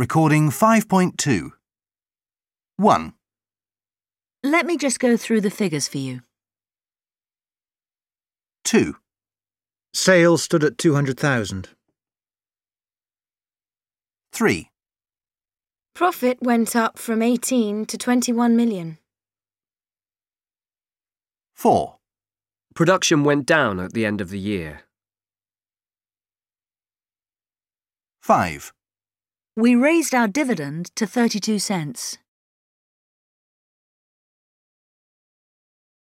Recording 5.2. 1, Let me just go through the figures for you. 2, Sales stood at 200,000. 3, Profit went up from 18 to 21 million. 4, Production went down at the end of the year. 5, We raised our dividend to 32 cents.